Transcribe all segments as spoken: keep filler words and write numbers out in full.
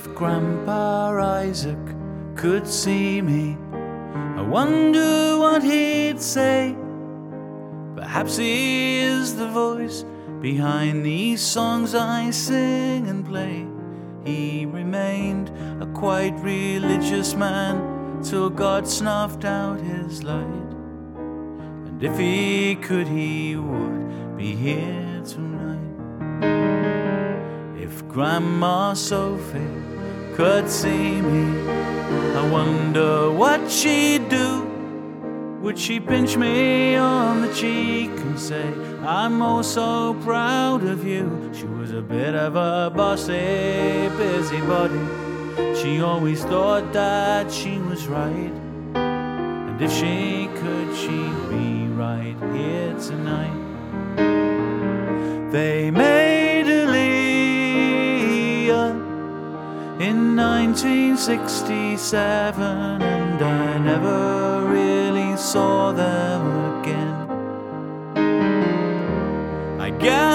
If Grandpa Isaac could see me, I wonder what he'd say. Perhaps he is the voice behind these songs I sing and play. He remained a quite religious man till God snuffed out his light. And if he could, he would be here tonight. If Grandma Sophie could see me, I wonder what she'd do. Would she pinch me on the cheek and say, I'm oh so proud of you? She was a bit of a bossy busybody. She always thought that she was right. And if she could, she'd be right here tonight. They made Aaliyah in nineteen sixty-seven, and I never really saw them again. I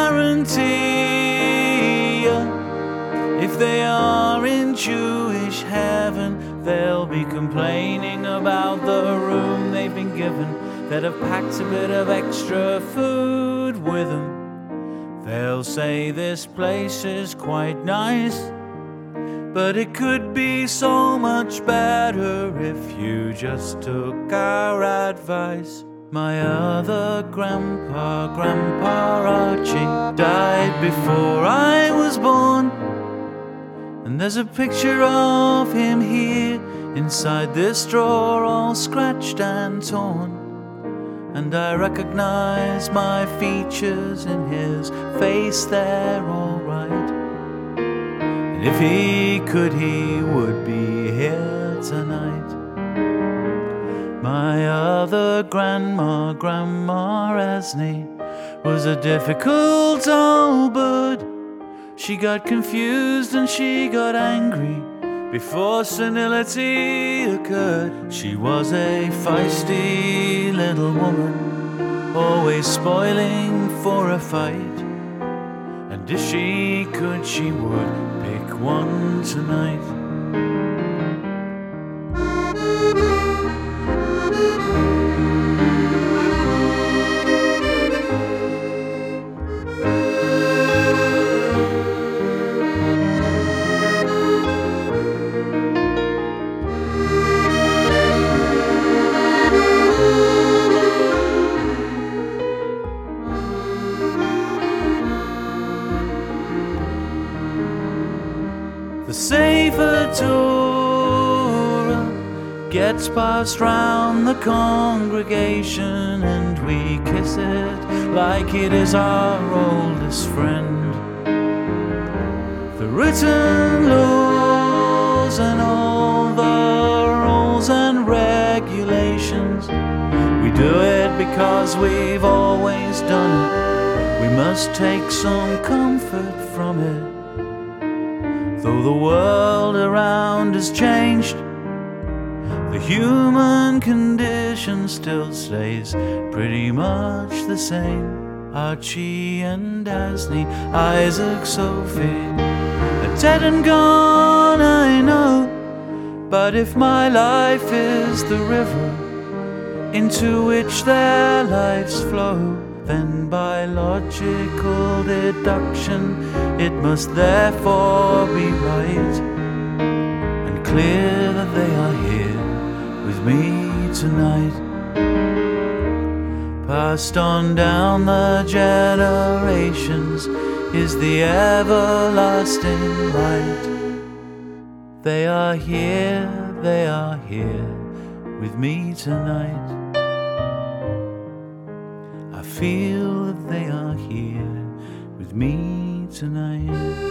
guarantee you, if they are in Jewish heaven, they'll be complaining about the room they've been given, that have packed a bit of extra food with them. They'll say this place is quite nice, but it could be so much better if you just took our advice. My other grandpa, Grandpa Archie, died before I was born. And there's a picture of him here inside this drawer, all scratched and torn. And I recognize my features in his face, they're all right. And if he could, he would be here tonight. My other grandma, Grandma Esney, was a difficult old bird. She got confused and she got angry before senility occurred. She was a feisty little woman, always spoiling for a fight. And if she could, she would pick one tonight. The Sefer Torah gets passed round the congregation, and we kiss it like it is our oldest friend. The written laws and all the rules and regulations, we do it because we've always done it. We must take some comfort from it. Though the world around has changed, the human condition still stays pretty much the same. Archie and Asney, Isaac, Sophie, are dead and gone, I know. But if my life is the river into which their lives flow, then by logical deduction it must therefore be right and clear that they are here with me tonight. Passed on down the generations is the everlasting light. They are here, they are here with me tonight. I feel that they are here with me tonight.